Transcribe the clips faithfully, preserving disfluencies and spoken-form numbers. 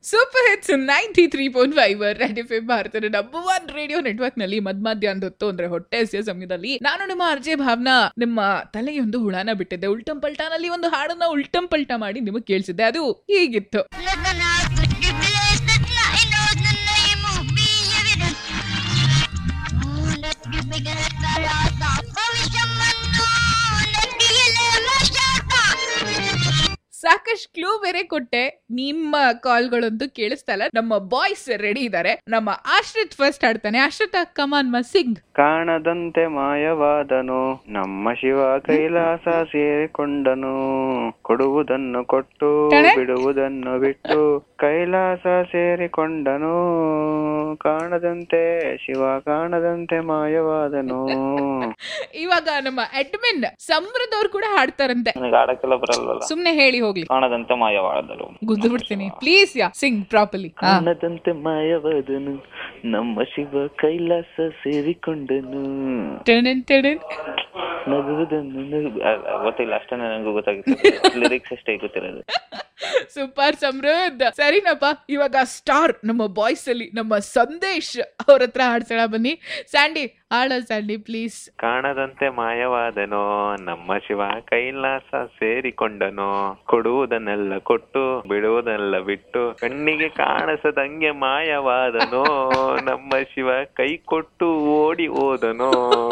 Super hits ninety three point five red F M ಭಾರತದ number one radio network ನಲ್ಲಿ ಮಧ್ಯಾಹ್ನ ಹೊತ್ತು ಅಂದ್ರೆ ಹೊಟ್ಟೆ ಹಸಿಯ ಸಮಯದಲ್ಲಿ ನಾನು ನಿಮ್ಮ ಅರ್ಜೆ ಭಾವನಾ ನಿಮ್ಮ ತಲೆಗೆ ಒಂದು ಹುಳಾನ ಬಿಟ್ಟಿದ್ದೆ. ಉಲ್ಟಂ ಪಲ್ಟಾನಲ್ಲಿ ಒಂದು ಹಾಡನ್ನ ಉಲ್ಟಂ ಪಲ್ಟಾ ಮಾಡಿ ನಿಮಗೆ ಕೇಳಿಸಿದ್ದೆ. ಅದು ಹೀಗಿತ್ತು. ಸಾಕಷ್ಟು ಕ್ಲೂ ಬೇರೆ ಕೊಟ್ಟೆ. ನಿಮ್ಮ ಕಾಲ್ಗಳಂತೂ ಕೇಳಿಸ್ತಾ ಇಲ್ಲ. ನಮ್ಮ ಬಾಯ್ಸ್ ರೆಡಿ ಇದ್ದಾರೆ. ನಮ್ಮ ಆಶ್ರಿತ್ ಫಸ್ಟ್ ಹಾಡ್ತಾನೆ. ಆಶ್ರಿತ್ ಕಮಾನ್ ಸಿಂಗ್. ಕಾಣದಂತೆ ಮಾಯವಾದನು ನಮ್ಮ ಶಿವ ಕೈಲಾಸ ಸೇರಿಕೊಂಡನು, ಕೊಡುವುದನ್ನು ಕೊಟ್ಟು ಬಿಡುವುದನ್ನು ಬಿಟ್ಟು ಕೈಲಾಸ ಸೇರಿಕೊಂಡನು, ಕಾಣದಂತೆ ಶಿವ ಕಾಣದಂತೆ ಮಾಯವಾದನು. ಇವಾಗ ನಮ್ಮ ಅಡ್ಮಿನ್ ಸಮೃದ್ಧವ್ರು ಕೂಡ ಹಾಡ್ತಾರಂತೆ. ಸುಮ್ನೆ ಹೇಳಿ ಹೋಗ್ಲಿ. ಕಾಣದಂತೆ ಮಾಯವಾದನು ಗುದ್ದು ಬಿಡ್ತೀನಿ ಪ್ಲೀಸ್. Yeah Singh properly. ಕಾಣದಂತೆ ಮಾಯವಾದನು ನಮ್ಮ ಶಿವ ಕೈಲಾಸ ಸೇರಿಕೊಂಡನು, ನಗುವುದನ್ನು ಗೊತ್ತಿಲ್ಲ ಅಷ್ಟೇ ನನಗೂ ಗೊತ್ತಾಗುತ್ತೆ. ಲಿರಿಕ್ಸ್ ಅಷ್ಟೇ ಗೊತ್ತಿರೋದು. ಸೂಪರ್ ಸಮೃದ್ಧ. ಸರಿನಪ್ಪ, ಇವಾಗ ಸ್ಟಾರ್ ನಮ್ಮ ಬಾಯ್ಸ್ ಅಲ್ಲಿ ನಮ್ಮ ಸಂದೇಶ್ ಅವ್ರ ಹತ್ರ ಹಾಡ್ಸೋಣ ಬನ್ನಿ. ಸ್ಯಾಂಡಿ ಹಾಡ ಸ್ಯಾಂಡಿ ಪ್ಲೀಸ್. ಕಾಣದಂತೆ ಮಾಯವಾದನೋ ನಮ್ಮ ಶಿವ ಕೈಲಾಸ ಸೇರಿಕೊಂಡನೋ, ಕೊಡುವುದನ್ನೆಲ್ಲ ಕೊಟ್ಟು ಬಿಡುವುದನ್ನೆಲ್ಲ ಬಿಟ್ಟು ಕಣ್ಣಿಗೆ ಕಾಣಿಸದಂಗೆ ಮಾಯವಾದನೋ, ನಮ್ಮ ಶಿವ ಕೈ ಕೊಟ್ಟು ಓಡಿ ಹೋದನೋ.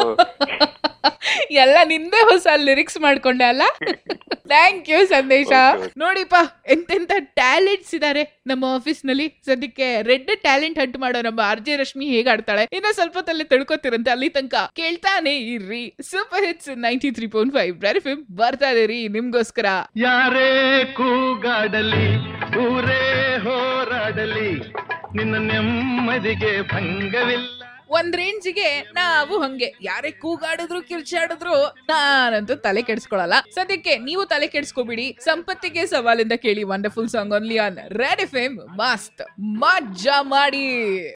ಎಲ್ಲ ನಿಂದೆ ಹೊಸ ಲಿರಿಕ್ಸ್ ಮಾಡ್ಕೊಂಡೆ ಅಲ್ಲ. ಥ್ಯಾಂಕ್ ಯು ಸಂದೇಶ. ನೋಡಿಪಾ ಎಂತೆಂತ ಟ್ಯಾಲೆಂಟ್ಸ್ ಇದಾರೆ ನಮ್ಮ ಆಫೀಸ್ ನಲ್ಲಿ. ಸದ್ಯಕ್ಕೆ ರೆಡ್ ಟ್ಯಾಲೆಂಟ್ ಹಂಟ್ ಮಾಡೋ ನಮ್ಮ ಆರ್ ಜೆ ರಶ್ಮಿ ಹೇಗ್ ಆಡ್ತಾಳೆ ಇನ್ನ ಸ್ವಲ್ಪ ತಲೆ ತಡ್ಕೋತಿರಂತೆ. ಅಲ್ಲಿ ತನಕ ಕೇಳ್ತಾನೆ ಇರ್ರಿ. Super hits ninety three point five red F M ಬರ್ತಾ ಇದೇರಿ ನಿಮ್ಗೋಸ್ಕರ. ಯಾರೇ ಕೂಗಾಡಲಿ ಊರೇ ಹೋರಾಡಲಿ ನಿನ್ನ ನೆಮ್ಮದಿಗೆ ಭಂಗವಿಲ್ಲ. ಒಂದ್ ರೇಂಜಿಗೆ ನಾವು ಹಂಗೆ ಯಾರೇ ಕೂಗಾಡಿದ್ರು ಕಿರ್ಚಾಡಿದ್ರು ನಾನಂತೂ ತಲೆ ಕೆಡ್ಸ್ಕೊಳಲ್ಲ. ಸದ್ಯಕ್ಕೆ ನೀವು ತಲೆ ಕೆಡ್ಸ್ಕೊಬಿಡಿ. ಸಂಪತ್ತಿಗೆ ಸವಾಲಿಂದ ಕೇಳಿ wonderful song only on red F M. ಮಸ್ತ್ ಮಜಾ ಮಾಡಿ.